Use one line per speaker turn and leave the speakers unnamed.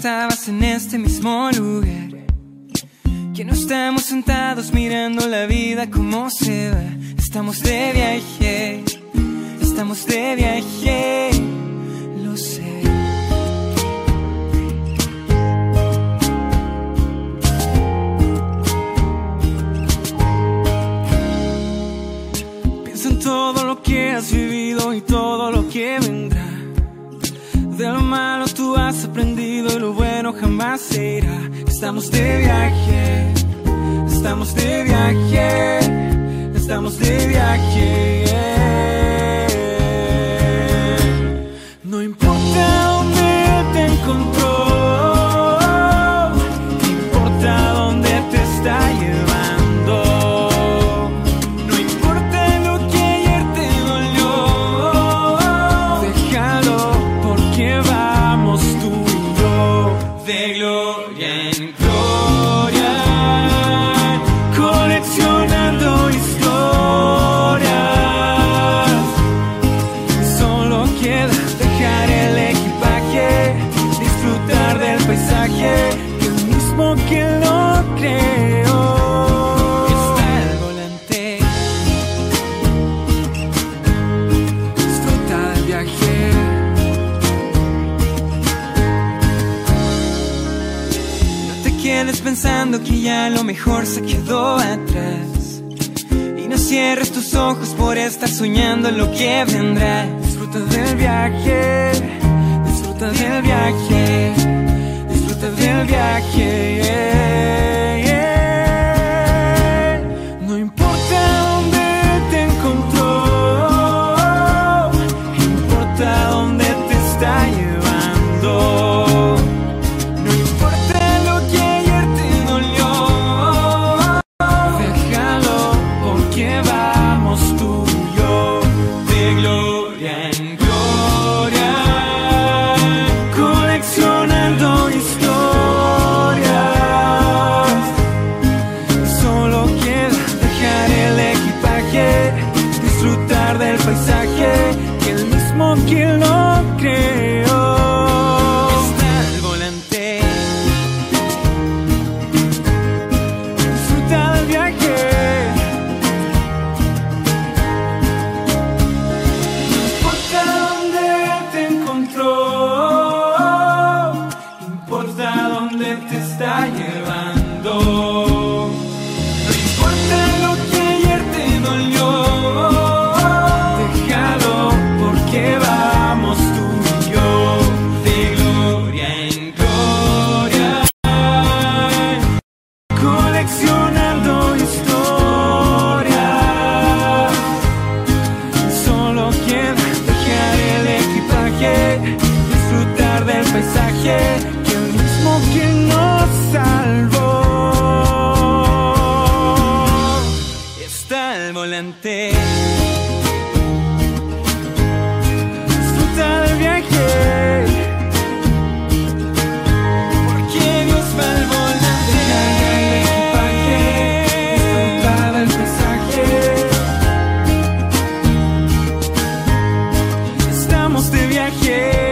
estabas en este mismo lugar, que no estamos sentados mirando la vida como se va. Estamos de viaje, estamos de viaje, lo sé. Piensa en todo lo que has vivido y todo lo que vendrá. De lo malo tú has aprendido y lo bueno jamás se irá. Estamos de viaje, estamos de viaje, estamos de viaje. No importa dónde te encontró, no importa dónde te está llevando. No importa lo que ayer te dolió, déjalo porque vamos tú y yo de gloria en gloria, coleccionando historias. Solo queda dejar el equipaje, disfrutar del paisaje, que el mismo que lo creó está al volante. Disfruta del viaje. No te quedes pensando que ya lo mejor se quedó atrás, y no cierres tus ojos por estar soñando en lo que vendrá. Disfruta del viaje, disfruta del viaje, disfruta del viaje. No importa dónde te encontró, importa dónde te está llevando. No importa lo que ayer te dolió, déjalo porque vamos tú y yo de gloria en gloria, coleccionando historias. Solo queda dejar el equipaje, disfrutar del paisaje, que el mismo que lo creó está al volante. Disfruta del viaje. No importa dónde te encontró, importa dónde te está llevando. No importa lo que ayer te dolió, déjalo porque vamos tú y yo de gloria en gloria, coleccionando historias. Solo queda dejar el equipaje, disfrutar del paisaje, que el mismo que nos salvó está al volante. Disfruta del viaje, porque Dios va al volante. Dejar el equipaje, disfrutar del paisaje. Estamos de viaje.